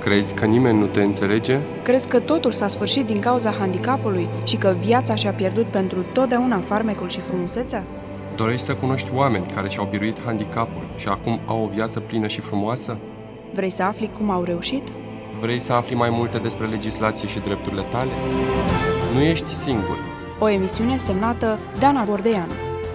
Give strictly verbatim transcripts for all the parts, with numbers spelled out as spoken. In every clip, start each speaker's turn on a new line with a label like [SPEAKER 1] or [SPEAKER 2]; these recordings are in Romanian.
[SPEAKER 1] Crezi că nimeni nu te înțelege?
[SPEAKER 2] Crezi că totul s-a sfârșit din cauza handicapului și că viața și-a pierdut pentru totdeauna farmecul și frumusețea?
[SPEAKER 1] Dorești să cunoști oameni care și-au biruit handicapul și acum au o viață plină și frumoasă?
[SPEAKER 2] Vrei să afli cum au reușit?
[SPEAKER 1] Vrei să afli mai multe despre legislație și drepturile tale? Nu ești singur.
[SPEAKER 2] O emisiune semnată Dana Bordeanu.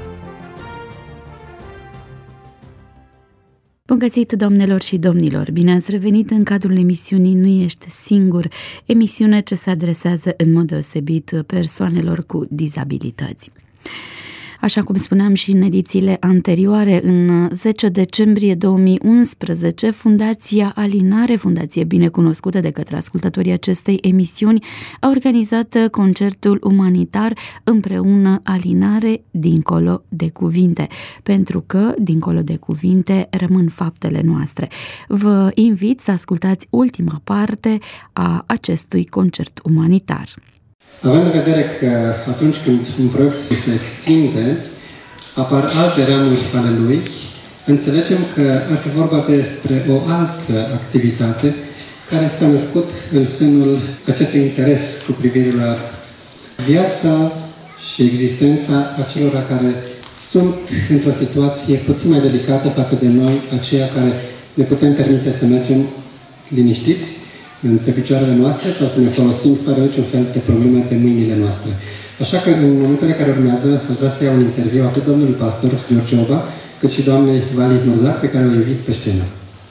[SPEAKER 3] Bun găsit, doamnelor și domnilor! Bine ați revenit în cadrul emisiunii Nu ești singur, emisiune ce se adresează în mod deosebit persoanelor cu dizabilități. Așa cum spuneam și în edițiile anterioare, în zece decembrie două mii unsprezece, Fundația Alinare, fundație binecunoscută de către ascultătorii acestei emisiuni, a organizat concertul umanitar Împreună Alinare, dincolo de cuvinte, pentru că, dincolo de cuvinte, rămân faptele noastre. Vă invit să ascultați ultima parte a acestui concert umanitar.
[SPEAKER 4] Având în vedere că atunci când un proiect se extinde, apar alte ramuri ale lui, înțelegem că ar fi vorba despre o altă activitate care s-a născut în sânul acestui interes cu privire la viața și existența acelora care sunt într-o situație puțin mai delicată față de noi, aceia care ne putem permite să mergem liniștiți pe picioarele noastre sau să ne folosim fără niciun fel de probleme pe mâinile noastre. Așa că în momentele care urmează, aș vrea să iau un interviu atât domnului pastor George Oba, cât și doamnei Vali Murzac, pe care o invit pe scenă.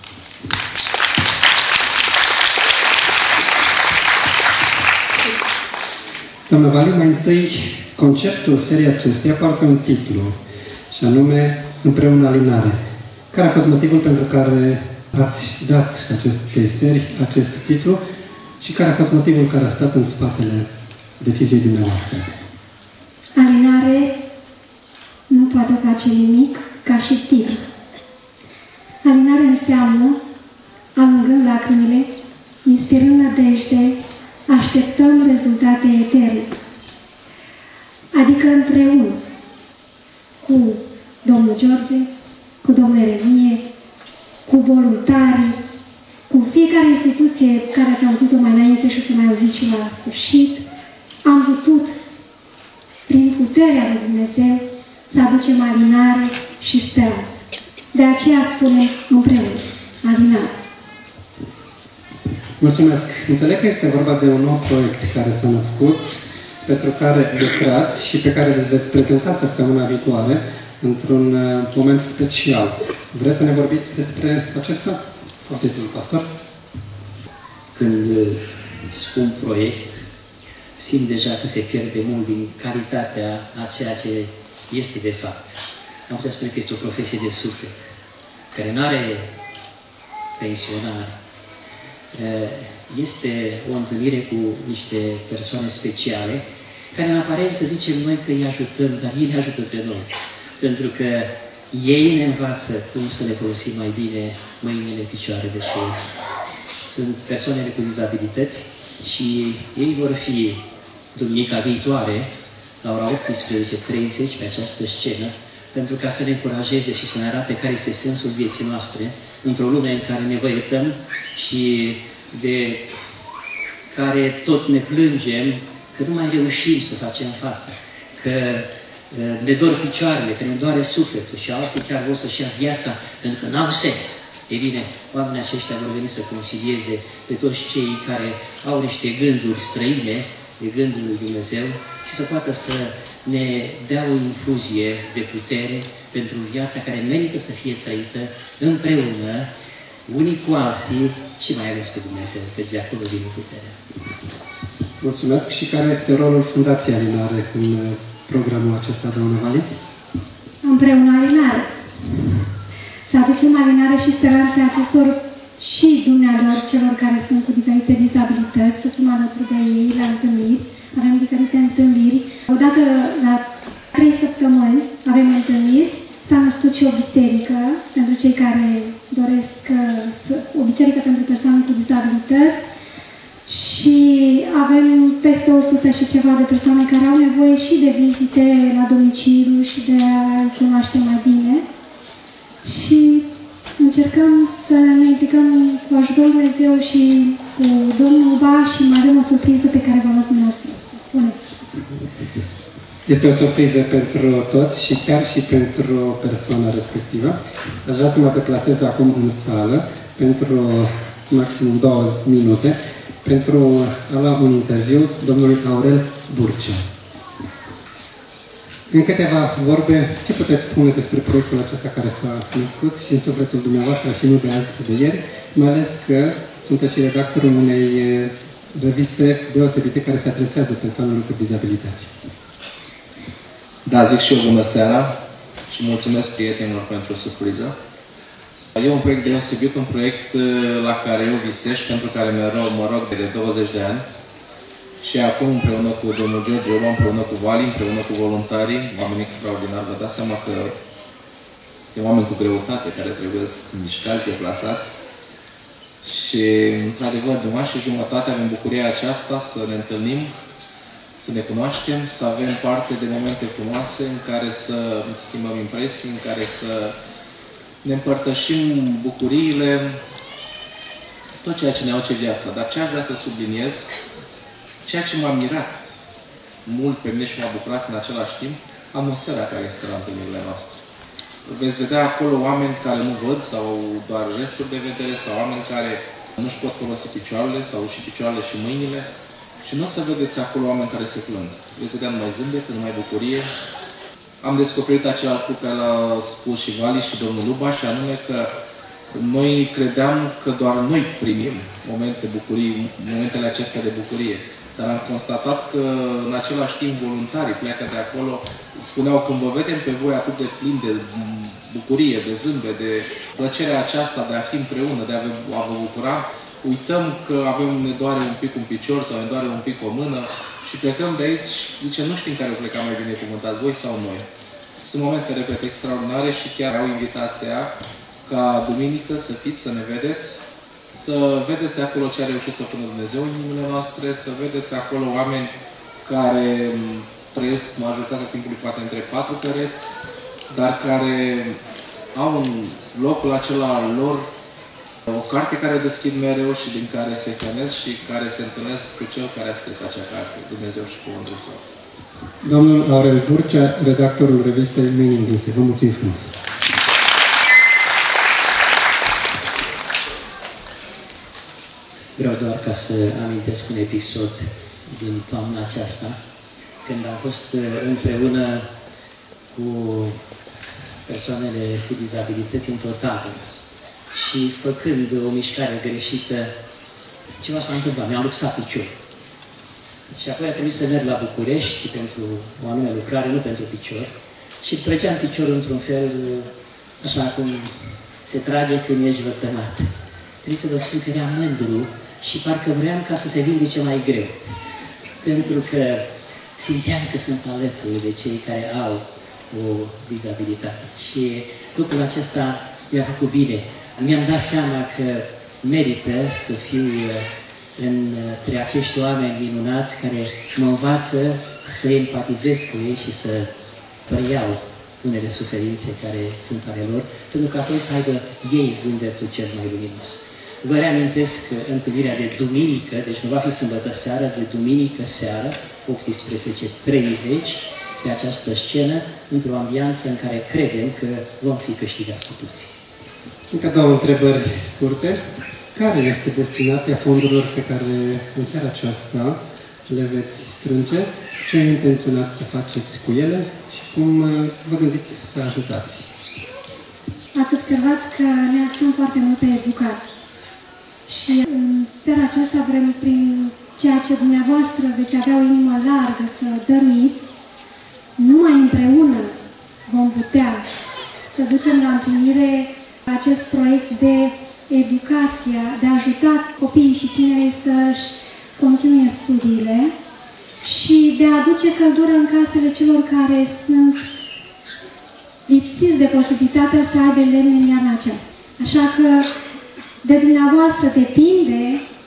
[SPEAKER 4] Doamna Vali, mai întâi, conceptul seriei acesteia poartă un titlu, și anume Împreună Alinare. Care a fost motivul pentru care ați dat acestei serii acest titlu și care a fost motivul care a stat în spatele deciziei dumneavoastră?
[SPEAKER 5] Alinare nu poate face nimic ca și titlu. Alinare înseamnă alungând lacrimile, inspirând nădejde, așteptăm rezultate eterne. Adică împreună cu domnul George, cu domnul Eremie, cu voluntarii, cu fiecare instituție care ați auzit-o mai înainte și o să mai auziți și la sfârșit, am putut, prin puterea lui Dumnezeu, să aducem alinare și speranță. De aceea spune împreună, alinare.
[SPEAKER 4] Mulțumesc! Înțeleg că este vorba de un nou proiect care s-a născut, pentru care lucrați și pe care îl veți prezenta săptămâna viitoare, într-un moment special. Vreți să ne vorbiți despre acesta? Poftiți, domnul pastor.
[SPEAKER 6] Când spun proiect, simt deja că se pierde mult din calitatea a ceea ce este de fapt. Am putea spune că este o profesie de suflet, care nu are pensionare. Este o întâlnire cu niște persoane speciale, care în aparență zicem noi că îi ajutăm, dar ei ne ajută pe noi. Pentru că ei ne învață cum să ne folosim mai bine mâinile, picioarele și sunt persoanele cu dizabilități și ei vor fi duminica viitoare, la ora optsprezece treizeci, pe această scenă, pentru ca să ne încurajeze și să ne arate care este sensul vieții noastre într-o lume în care ne văietăm și de care tot ne plângem că nu mai reușim să facem față, că ne dor picioarele, că ne doare sufletul și alții chiar vor să-și ia viața pentru că n-au sens. Ei bine, oamenii aceștia vor veni să concilieze pe toți cei care au niște gânduri străine de gândul lui Dumnezeu și să poată să ne dea o infuzie de putere pentru viața care merită să fie trăită împreună, unii cu alții și mai ales cu Dumnezeu, pe acolo din puterea.
[SPEAKER 4] Mulțumesc. Și care este rolul Fundației Alinare în programul acesta, doamna Vali?
[SPEAKER 5] Împreună Alinare. Să aducem alinare și speranța acestor și dumnealor, celor care sunt cu diferite dizabilități, să fim alături de ei la întâlniri. Avem diferite întâlniri. Odată la trei săptămâni avem întâlniri. S-a născut și o biserică pentru cei care doresc să, o biserică pentru persoane cu dizabilități. Și avem peste o sută și ceva de persoane care au nevoie și de vizite la domiciliu și de a-i cunoaște mai bine. Și încercăm să ne implicăm cu ajutorul ajutorul Dumnezeu și cu domnul Ba și mai avem o surpriză pe care vă las dumneavoastră. Să spuneți.
[SPEAKER 4] Este o surpriză pentru toți și chiar și pentru persoana respectivă. Aș vrea să mă deplasez acum în sală pentru maximum două minute pentru a lua un interviu domnului Aurel Burcea. În câteva vorbe, ce puteți spune despre proiectul acesta care s-a născut și în sufletul dumneavoastră și nu de azi, de ieri, mai ales că sunteți și redactorul unei reviste deosebite care se adresează persoanelor cu dizabilități.
[SPEAKER 7] Da, zic și eu bună seara și mulțumesc prietenilor pentru surpriză. E un proiect deosebit, un proiect la care eu visez și pentru care mereu mă rog de douăzeci de ani. Și acum, împreună cu domnul George Oba, împreună cu Vali, împreună cu voluntarii, oameni extraordinari, vă dați seama că suntem oameni cu greutate care trebuie să mișcați, deplasați. Și, într-adevăr, de un an și jumătate avem bucuria aceasta să ne întâlnim, să ne cunoaștem, să avem parte de momente frumoase în care să schimbăm impresii, în care să ne împărtășim bucuriile, tot ceea ce ne aduce viața. Dar ce aș vrea să subliniez, ceea ce m-a mirat mult pe mine și m-a bucurat în același timp, atmosfera care este la întâlnirile noastre. Veți vedea acolo oameni care nu văd sau doar resturi de vedere, sau oameni care nu-și pot folosi picioarele sau și picioarele și mâinile. Și nu o să vedeți acolo oameni care se plâng. Veți vedea numai zâmbet, numai bucurie. Am descoperit același lucru care l-a spus și Vali și domnul Luba, și anume că noi credeam că doar noi primim momente bucurii, momentele acestea de bucurie. Dar am constatat că în același timp voluntarii pleacă de acolo, spuneau, când vă vedem pe voi atât de plin de bucurie, de zâmbet, de plăcerea aceasta de a fi împreună, de a vă bucura, uităm că avem, ne doare un pic un picior sau ne doare un pic o mână și plecăm de aici, zice, nu știm care o pleca mai bine cuvântați, voi sau noi. Sunt momente, repet, extraordinare și chiar au invitația ca duminică să fiți, să ne vedeți, să vedeți acolo ce a reușit să pună Dumnezeu în inimile noastre, să vedeți acolo oameni care trăiesc majoritatea timpului poate între patru pereți, dar care au în locul acela al lor o carte care deschid mereu și din care se hrănesc și care se întâlnesc cu cel care a scris acea carte, Dumnezeu și Cuvântul Său.
[SPEAKER 4] Domnul Aurel Burcea, redactorul revistei Meaning Dise. Vă mulțumim frumos!
[SPEAKER 6] Vreau doar ca să amintesc un episod din toamna aceasta, când am fost împreună cu persoanele cu dizabilități într-o tabără. Și făcând o mișcare greșită, ceva s-a întâmplat, mi-am luxat piciorul. Și apoi a trebuit să merg la București pentru o anume lucrare, nu pentru picior, și trăgeam piciorul într-un fel, așa cum se trage când ești vătămat. Trebuie să vă spun că era mândru și parcă vreau ca să se vindece mai greu. Pentru că simțeam că sunt alături de cei care au o dizabilitate. Și lucrul acesta mi-a făcut bine. Mi-am dat seama că merită să fiu între acești oameni minunați care mă învață să empatizez cu ei și să preiau unele suferințe care sunt ale lor, pentru că apoi să aibă ei zâmbetul cel mai luminos. Vă reamintesc întâlnirea de duminică, deci nu va fi sâmbătă seară, de duminică seară, optsprezece treizeci, pe această scenă, într-o ambianță în care credem că vom fi câștigați cu toții.
[SPEAKER 4] Încă două întrebări scurte. Care este destinația fondurilor pe care în seara aceasta le veți strânge? Ce intenționați să faceți cu ele și cum vă gândiți să ajutați?
[SPEAKER 5] Ați observat că ne axăm foarte mult pe educație. Și în seara aceasta vrem, prin ceea ce dumneavoastră veți avea o inimă largă să dăruiți, numai împreună vom putea să ducem la împlinire acest proiect de educație, de a ajuta copiii și tinerii să-și continue studiile și de a aduce căldură în casele celor care sunt lipsiți de posibilitatea să aibă lemn în iarna aceasta. Așa că de dumneavoastră depinde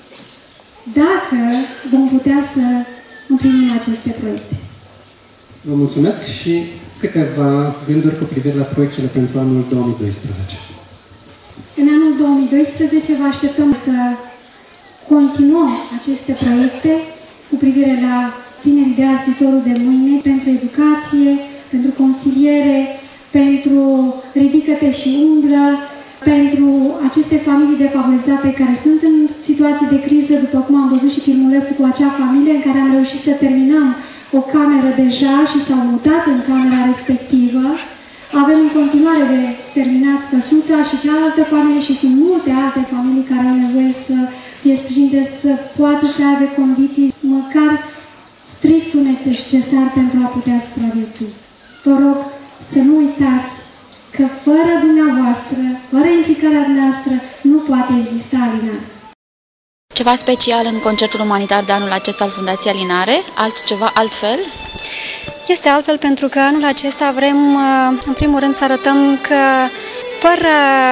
[SPEAKER 5] dacă vom putea să împlinim aceste proiecte.
[SPEAKER 4] Vă mulțumesc și câteva gânduri cu privire la proiectele pentru anul două mii doisprezece.
[SPEAKER 5] În anul anul două mii doisprezece vă așteptăm să continuăm aceste proiecte cu privire la tinerii de azi, viitorul de mâine, pentru educație, pentru consiliere, pentru ridică-te și umblă, pentru aceste familii defavorizate care sunt în situații de criză, după cum am văzut și filmulețul cu acea familie în care am reușit să terminăm o cameră deja și s-au mutat în camera respectivă. Avem în continuare de terminat căsuța și cealaltă familie și sunt multe alte familii care au nevoie să fie sprijinite, să poată să aibă condiții măcar strictul necesar pentru a putea supraviețui. Vă rog să nu uitați că fără dumneavoastră, fără implicarea dumneavoastră, nu poate exista Alinare.
[SPEAKER 8] Ceva special în concertul umanitar de anul acesta al Fundației Alinare? Altceva, altfel?
[SPEAKER 5] Este altfel pentru că anul acesta vrem, în primul rând, să arătăm că fără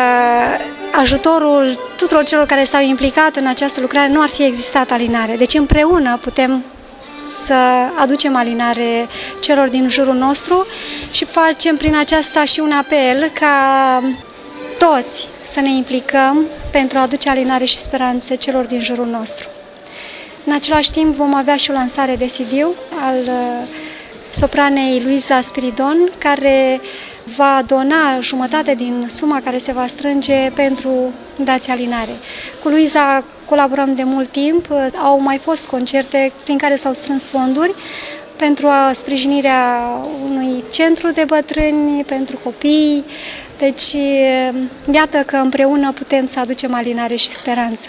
[SPEAKER 5] ajutorul tuturor celor care s-au implicat în această lucrare nu ar fi existat Alinare. Deci împreună putem să aducem alinare celor din jurul nostru și facem prin aceasta și un apel ca toți să ne implicăm pentru a aduce alinare și speranțe celor din jurul nostru. În același timp vom avea și o lansare de C D al sopranei Luiza Spiridon, care va dona jumătate din suma care se va strânge pentru Fundația Alinare. Cu Luiza colaborăm de mult timp, au mai fost concerte prin care s-au strâns fonduri pentru a sprijinirea unui centru de bătrâni, pentru copii. Deci, iată că împreună putem să aducem alinare și speranță.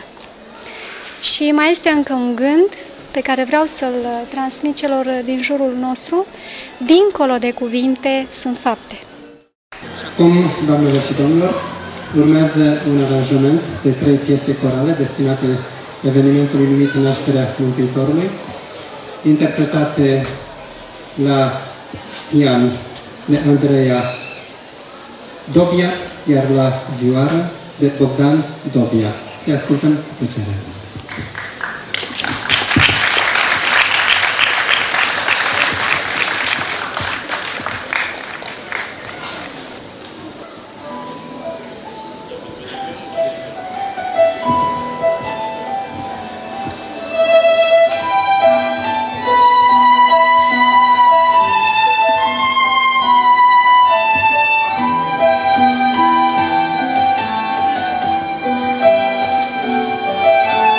[SPEAKER 5] Și mai este încă un gând pe care vreau să-l transmit celor din jurul nostru. Dincolo de cuvinte sunt fapte.
[SPEAKER 4] Acum, doamnelor și domnilor, urmează un aranjament de trei piese corale destinate evenimentului numit Nașterea Mântuitorului, interpretate la pian de Andreea Dobia, iar la vioară de Bogdan Dobia. Să ascultăm cu plăcere.
[SPEAKER 5] Thank you.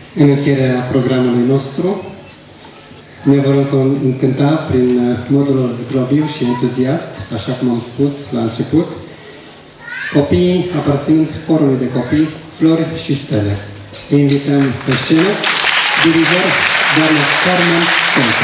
[SPEAKER 4] în încheierea programului nostru. Ne vor încânta prin modul lor zglobiu și entuziast, așa cum am spus la început, copiii aparținând corului de copii Flori și Stele. Îi invităm pe scenă, dirigor doamna Carmen Senca.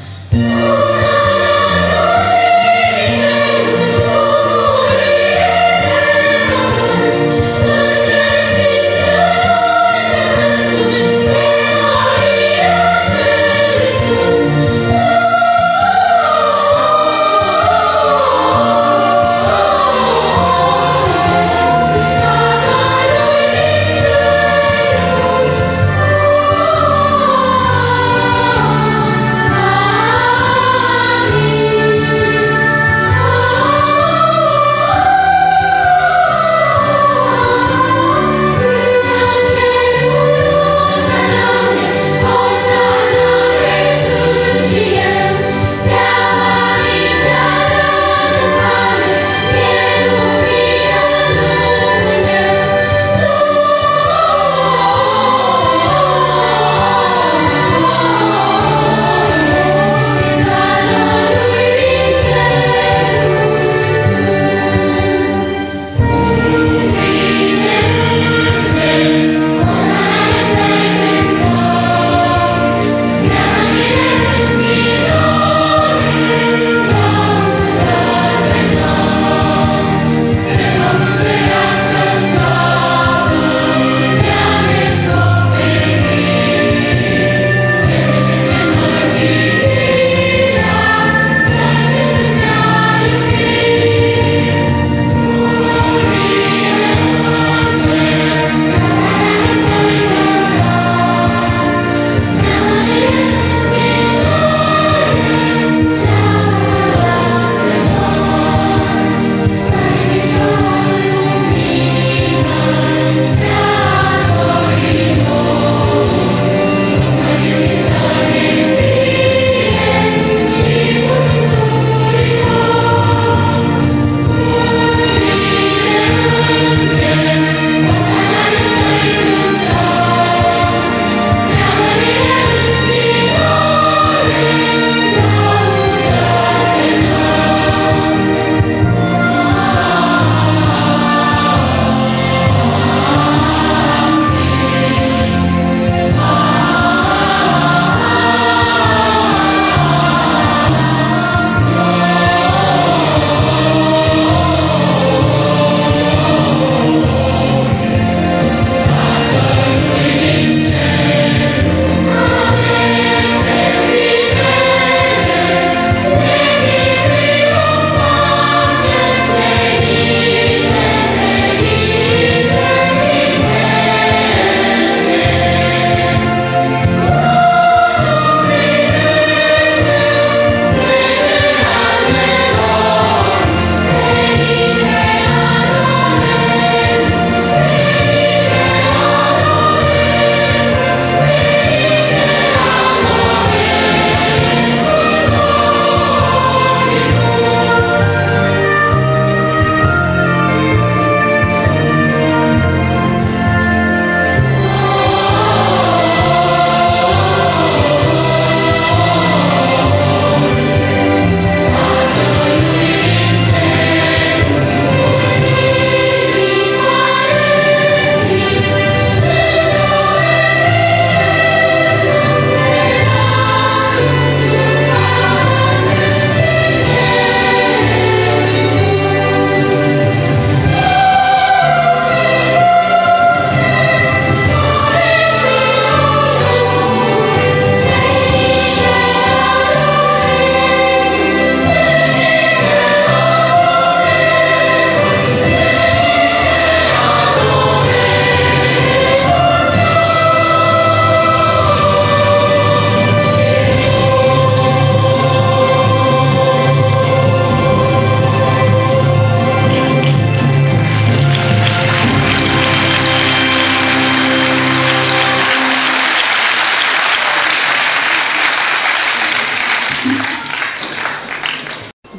[SPEAKER 9] Yeah.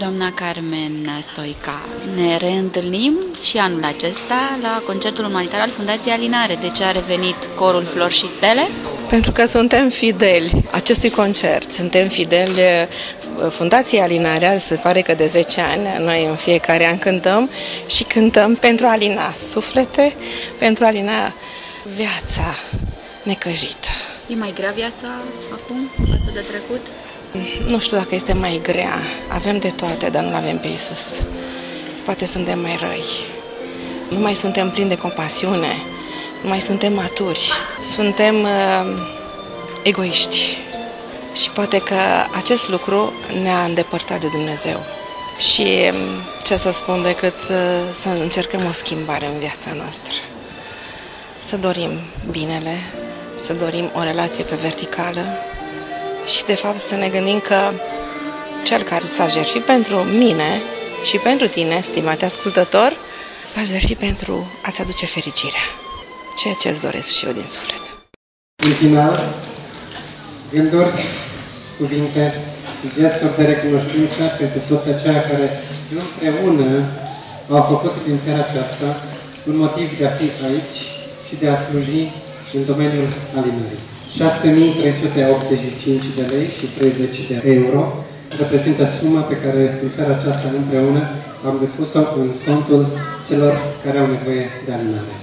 [SPEAKER 8] Doamna Carmen Stoica, ne reîntâlnim și anul acesta la concertul umanitar al Fundației Alinare. De ce a revenit corul Flori și Stele?
[SPEAKER 9] Pentru că suntem fideli acestui concert, suntem fideli Fundației Alinarea, se pare că de zece ani, noi în fiecare an cântăm și cântăm pentru a alina suflete, pentru a alina viața necăjită.
[SPEAKER 8] E mai grea viața acum față de trecut?
[SPEAKER 9] Nu știu dacă este mai grea, avem de toate, dar nu-L avem pe Iisus. Poate suntem mai răi, nu mai suntem plini de compasiune, nu mai suntem maturi, suntem uh, egoiști și poate că acest lucru ne-a îndepărtat de Dumnezeu. Și ce să spun decât uh, să încercăm o schimbare în viața noastră, să dorim binele, să dorim o relație pe verticală și de fapt să ne gândim că cel care s-a jertfit pentru mine și pentru tine, stimate ascultător, s-a jertfit pentru a-ți aduce fericirea. Ceea ce îți doresc și eu din suflet.
[SPEAKER 4] În final, gânduri, cuvinte și gesturi de recunoștință pentru toți aceia care împreună au făcut din seara aceasta un motiv de a fi aici și de a sluji în domeniul alinării. șase mii trei sute optzeci și cinci de lei și treizeci de euro reprezintă suma pe care în seara aceasta împreună am depus-o în contul celor care au nevoie de alinare.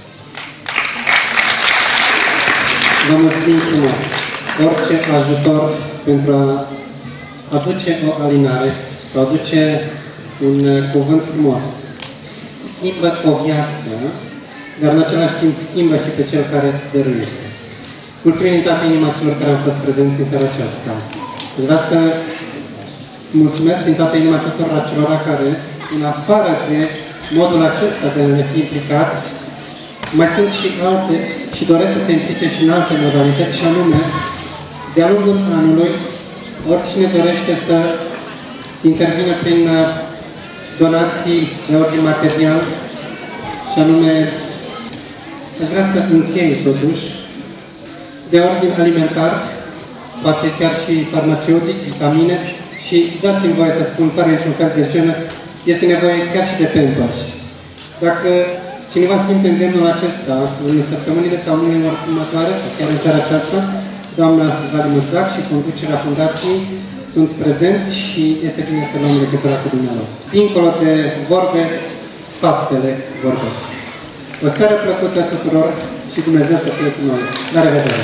[SPEAKER 4] Vă mulțumim frumos! Orice ajutor pentru a aduce o alinare sau aduce un cuvânt frumos schimbă o viață, dar în același timp schimbă și pe cel care dăruiește. Mulțumim din toată inima celor care au fost prezenți în seara aceasta. Vreau să mulțumesc din toată inima tuturor acelora care, în afară de modul acesta de a ne fi implicat, mai sunt și alte și doresc să se implice și în alte modalități, și anume, de-a lungul anului, oricine dorește să intervină prin donații de ordin material, și anume, aș vrea să închei totuși, de ordin alimentar, poate chiar și farmaceutic, vitamine, și dați-mi voie să spun, fără niciun fel de jenă, este nevoie chiar și de Pampers. Dacă cineva simte îndemnul acesta în săptămânile sau lunile următoare, sau chiar în seara aceasta, doamna Vali Măzac și conducerea fundației sunt prezenți și este bine să luăm legătura cu dumneavoastră. Dincolo de vorbe, faptele vorbesc. O seară plăcută tuturor și Dumnezeu să fie cu noi. La revedere!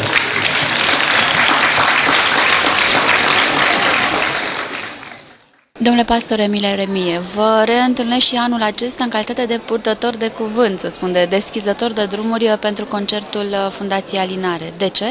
[SPEAKER 8] Domnule pastor Emile Remie, vă reîntâlnesc și anul acesta în calitate de purtător de cuvânt, să spun, de deschizător de drumuri pentru concertul Fundației Alinare. De ce?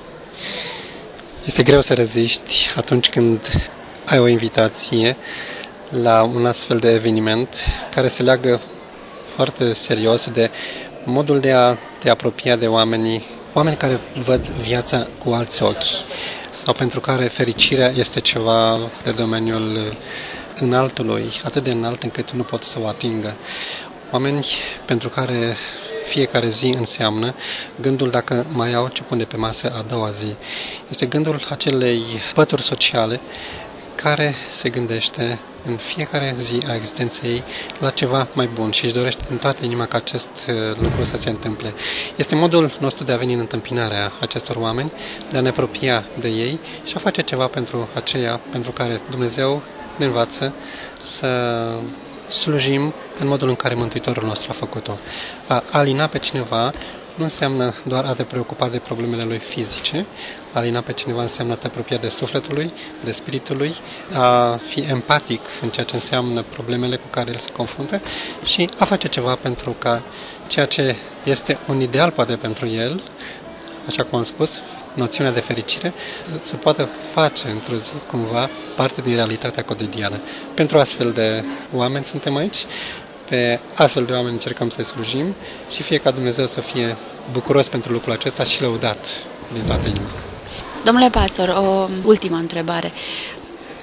[SPEAKER 10] Este greu să reziști atunci când ai o invitație la un astfel de eveniment care se leagă foarte serios de modul de a te apropia de oamenii, oameni care văd viața cu alți ochi sau pentru care fericirea este ceva de domeniul înaltului, atât de înalt încât nu pot să o atingă. Oameni pentru care fiecare zi înseamnă gândul dacă mai au ce pune pe masă a doua zi. Este gândul acelei pături sociale care se gândește în fiecare zi a existenței la ceva mai bun și își dorește în toată inima ca acest lucru să se întâmple. Este modul nostru de a veni în întâmpinarea acestor oameni, de a ne apropia de ei și a face ceva pentru aceia pentru care Dumnezeu ne învață să slujim în modul în care Mântuitorul nostru a făcut-o. A alina pe cineva nu înseamnă doar a te preocupa de problemele lui fizice, a alina pe cineva înseamnă a te apropia de sufletul lui, de spiritul lui, a fi empatic în ceea ce înseamnă problemele cu care el se confruntă și a face ceva pentru ca ceea ce este un ideal poate pentru el, așa cum am spus, noțiunea de fericire, să poată face într-o zi cumva parte din realitatea cotidiană. Pentru astfel de oameni suntem aici, pe astfel de oameni încercăm să-i slujim și fie ca Dumnezeu să fie bucuros pentru lucrul acesta și lăudat din toată inima.
[SPEAKER 8] Domnule pastor, o ultimă întrebare.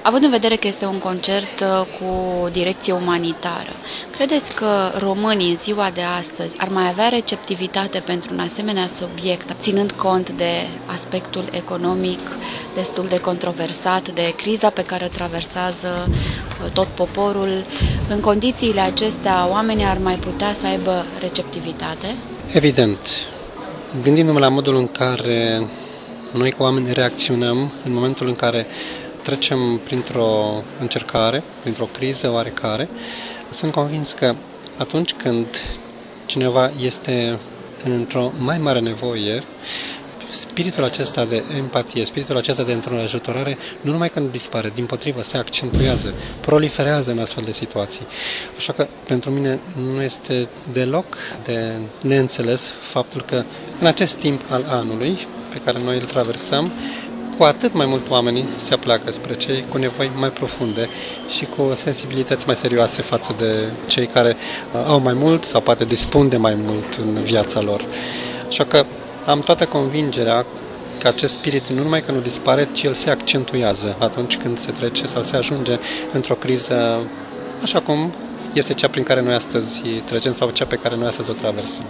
[SPEAKER 8] Având în vedere că este un concert cu direcție umanitară, credeți că românii în ziua de astăzi ar mai avea receptivitate pentru un asemenea subiect, ținând cont de aspectul economic destul de controversat, de criza pe care o traversează tot poporul? În condițiile acestea, oamenii ar mai putea să aibă receptivitate?
[SPEAKER 10] Evident. Gândindu-mă la modul în care noi ca oameni reacționăm în momentul în care trecem printr-o încercare, printr-o criză oarecare, sunt convins că atunci când cineva este într-o mai mare nevoie, spiritul acesta de empatie, spiritul acesta de întrajutorare, nu numai că nu dispare, dimpotrivă, se accentuează, proliferează în astfel de situații. Așa că pentru mine nu este deloc de neînțeles faptul că în acest timp al anului pe care noi îl traversăm, cu atât mai mult oamenii se apleacă spre cei cu nevoi mai profunde și cu sensibilități mai serioase față de cei care au mai mult sau poate dispun de mai mult în viața lor. Așa că am toată convingerea că acest spirit nu numai că nu dispare, ci el se accentuează atunci când se trece sau se ajunge într-o criză așa cum este cea prin care noi astăzi trecem sau cea pe care noi astăzi o traversăm.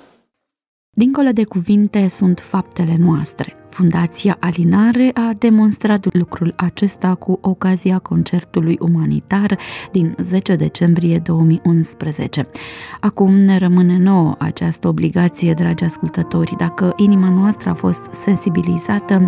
[SPEAKER 3] Dincolo de cuvinte sunt faptele noastre. Fundația Alinare a demonstrat lucrul acesta cu ocazia concertului umanitar din zece decembrie două mii unsprezece. Acum ne rămâne nouă această obligație, dragi ascultători. Dacă inima noastră a fost sensibilizată,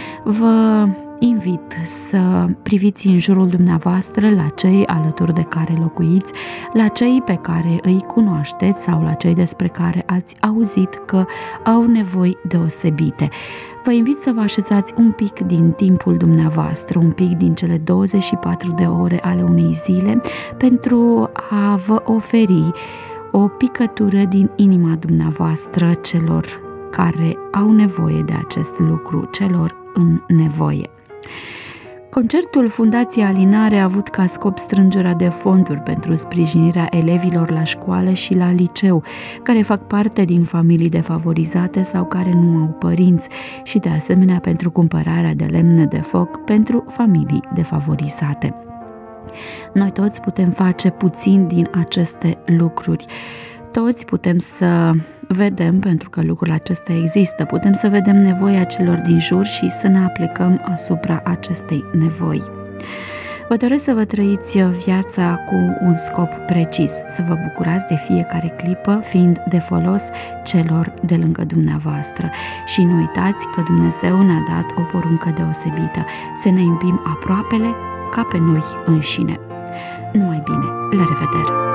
[SPEAKER 3] vă invit să priviți în jurul dumneavoastră la cei alături de care locuiți, la cei pe care îi cunoașteți sau la cei despre care ați auzit că au nevoi deosebite. Vă invit să vă așezați un pic din timpul dumneavoastră, un pic din cele douăzeci și patru de ore ale unei zile pentru a vă oferi o picătură din inima dumneavoastră celor care au nevoie de acest lucru, celor în nevoie. Concertul Fundației Alinare a avut ca scop strângerea de fonduri pentru sprijinirea elevilor la școală și la liceu, care fac parte din familii defavorizate sau care nu au părinți, și de asemenea pentru cumpărarea de lemne de foc pentru familii defavorizate. Noi toți putem face puțin din aceste lucruri. Toți putem să vedem, pentru că lucrul acesta există, putem să vedem nevoia celor din jur și să ne aplicăm asupra acestei nevoi. Vă doresc să vă trăiți viața cu un scop precis, să vă bucurați de fiecare clipă, fiind de folos celor de lângă dumneavoastră. Și nu uitați că Dumnezeu ne-a dat o poruncă deosebită, să ne iubim aproapele ca pe noi înșine. Numai bine, la revedere!